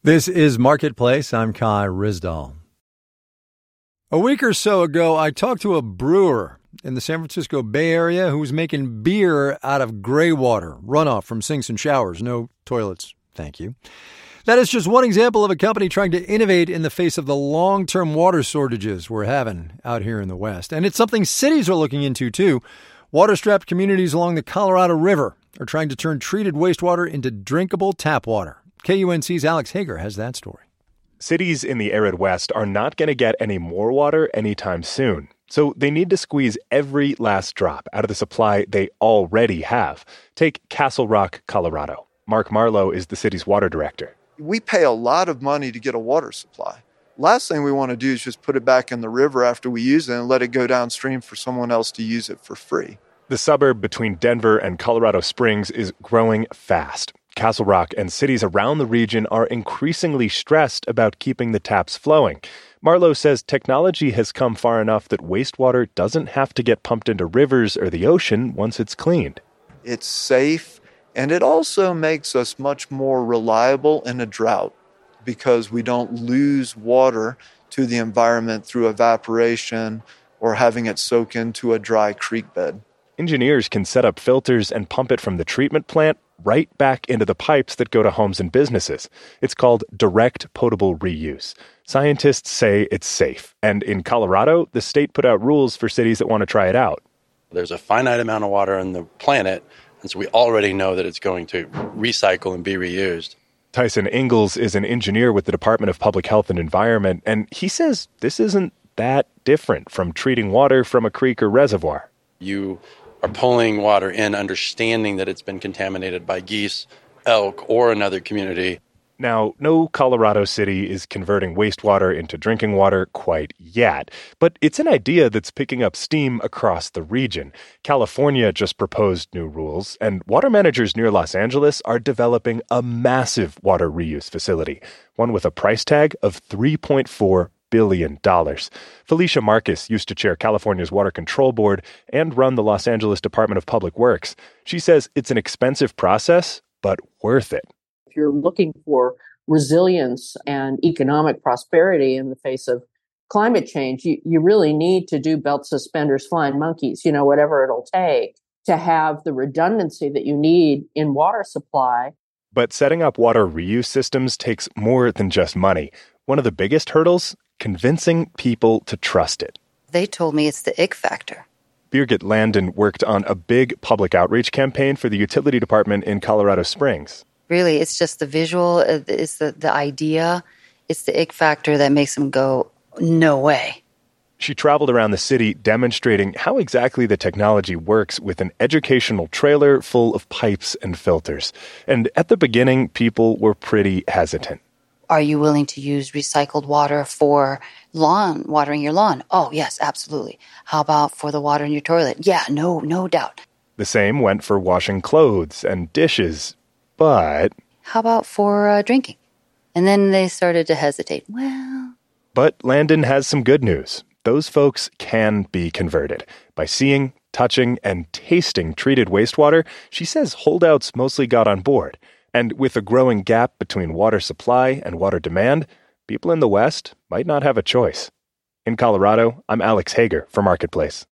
This is Marketplace. I'm Kai Ryssdal. A week or so ago, I talked to a brewer in the San Francisco Bay Area who was making beer out of gray water, runoff from sinks and showers. No toilets, thank you. That is just one example of a company trying to innovate in the face of the long-term water shortages we're having out here in the West. And it's something cities are looking into, too. Water-strapped communities along the Colorado River are trying to turn treated wastewater into drinkable tap water. KUNC's Alex Hager has that story. Cities in the arid West are not going to get any more water anytime soon. So they need to squeeze every last drop out of the supply they already have. Take Castle Rock, Colorado. Mark Marlowe is the city's water director. We pay a lot of money to get a water supply. Last thing we want to do is just put it back in the river after we use it and let it go downstream for someone else to use it for free. The suburb between Denver and Colorado Springs is growing fast. Castle Rock and cities around the region are increasingly stressed about keeping the taps flowing. Marlowe says technology has come far enough that wastewater doesn't have to get pumped into rivers or the ocean once it's cleaned. It's safe, and it also makes us much more reliable in a drought because we don't lose water to the environment through evaporation or having it soak into a dry creek bed. Engineers can set up filters and pump it from the treatment plant right back into the pipes that go to homes and businesses. It's called direct potable reuse. Scientists say it's safe. And in Colorado, the state put out rules for cities that want to try it out. There's a finite amount of water on the planet, and so we already know that it's going to recycle and be reused. Tyson Ingalls is an engineer with the Department of Public Health and Environment, and he says this isn't that different from treating water from a creek or reservoir. You are pulling water in, understanding that it's been contaminated by geese, elk, or another community. Now, no Colorado city is converting wastewater into drinking water quite yet, but it's an idea that's picking up steam across the region. California just proposed new rules, and water managers near Los Angeles are developing a massive water reuse facility, one with a price tag of $3.4 billion. Felicia Marcus used to chair California's Water Control Board and run the Los Angeles Department of Public Works. She says it's an expensive process, but worth it. If you're looking for resilience and economic prosperity in the face of climate change, you really need to do belt suspenders, flying monkeys, whatever it'll take to have the redundancy that you need in water supply. But setting up water reuse systems takes more than just money. One of the biggest hurdles? Convincing people to trust it. They told me it's the ick factor. Birgit Landon worked on a big public outreach campaign for the utility department in Colorado Springs. Really, it's just the visual, it's the idea, it's the ick factor that makes them go, no way. She traveled around the city demonstrating how exactly the technology works with an educational trailer full of pipes and filters. And at the beginning, people were pretty hesitant. Are you willing to use recycled water for watering your lawn? Oh, yes, absolutely. How about for the water in your toilet? Yeah, no doubt. The same went for washing clothes and dishes, but... How about for drinking? And then they started to hesitate. But Landon has some good news. Those folks can be converted. By seeing, touching, and tasting treated wastewater, she says holdouts mostly got on board. And with a growing gap between water supply and water demand, people in the West might not have a choice. In Colorado, I'm Alex Hager for Marketplace.